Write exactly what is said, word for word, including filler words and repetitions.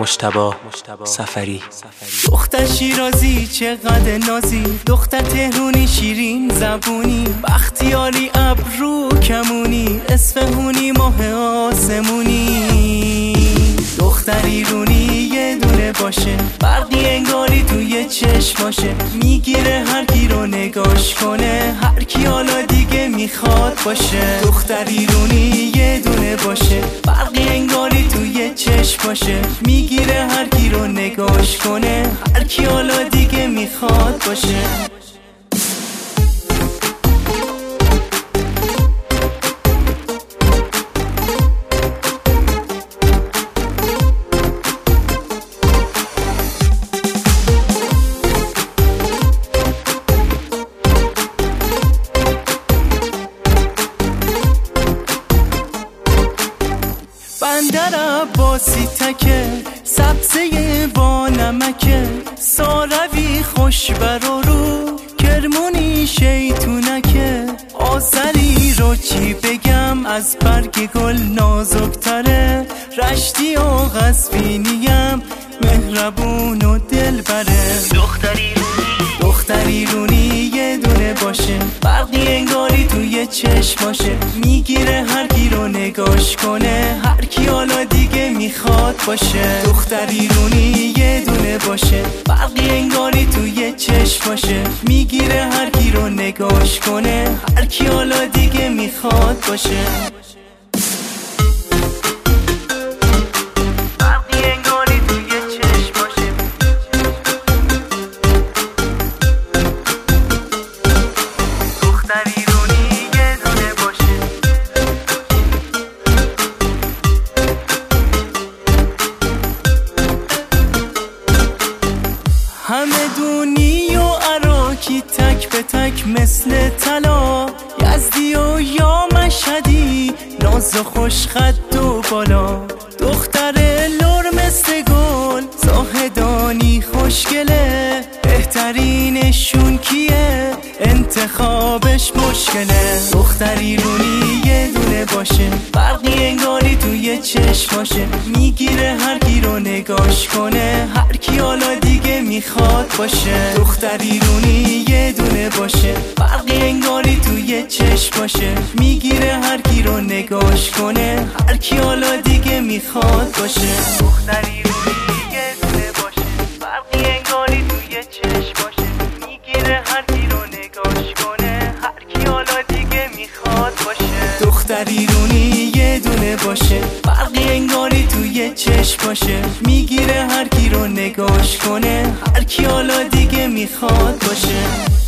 مجتبی سفری. دختر شیرازی چقدر نازی، دختر تهرونی شیرین زبونی، بختیاری ابرو کمونی، اصفهونی ماه آسمونی. دختر ایرونی یه دونه باشه، برقی انگاری توی چشماشه، میگیره هر کی رو نگاش کنه، هر کی حالا دیگه میخواد باشه. دختر ایرونی یه دونه باشه، برقی انگاری توی چشماشه، میگیره هر کی رو نگاش کنه، هر کی حالا دیگه میخواد باشه. بندر عباسی تکه، سبزه با نمکه، ساروی خوش برا رو، کرمونی شیطونکه، آذری رو چی بگم از برگ گل نازکتره، رشتی و قزوینیم مهربون و دل بره. دختری دختری رونی یه دونه باشه، برقی انگاری توی چشماشه، میگیره هر کی رو نگاش کنه، هر کی حالا دیگه میخواد باشه. دختری رونی یه دونه باشه، برقی انگاری توی چشماشه، میگیره هر کی رو نگاش کنه، هر کی حالا دیگه میخواد باشه. همه دونی و عراکی تک به تک مثل طلا، یزدی و یا مشهدی ناز و خوش خد و بالا، دختر لور مثل گل زاهدانی خوشگله، بهترینشون کیه انتخابش مشکله. دختر ایرونی یه دونه باشه، برقی انگاری توی چشماشه، میگیره هر کی رو نگاش کنه، هر کی حالا دیگه میخواد باشه. دختر ایرونی یه دونه باشه، برقی انگاری توی چشماشه، میگیره هر کی رو نگاش کنه، هر کی حالا دیگه میخواد باشه. دختر ایرونی یه دونه باشه، برقی انگاری توی چشماشه، میگیره هر کی رو نگاش کنه، هر کی حالا دیگه میخواد باشه. دختر ایرونی یه دونه باشه، برقی انگاری توی چشماشه، میگیره هر کی رو نگاش کنه، هر کی حالا دیگه میخواد باشه.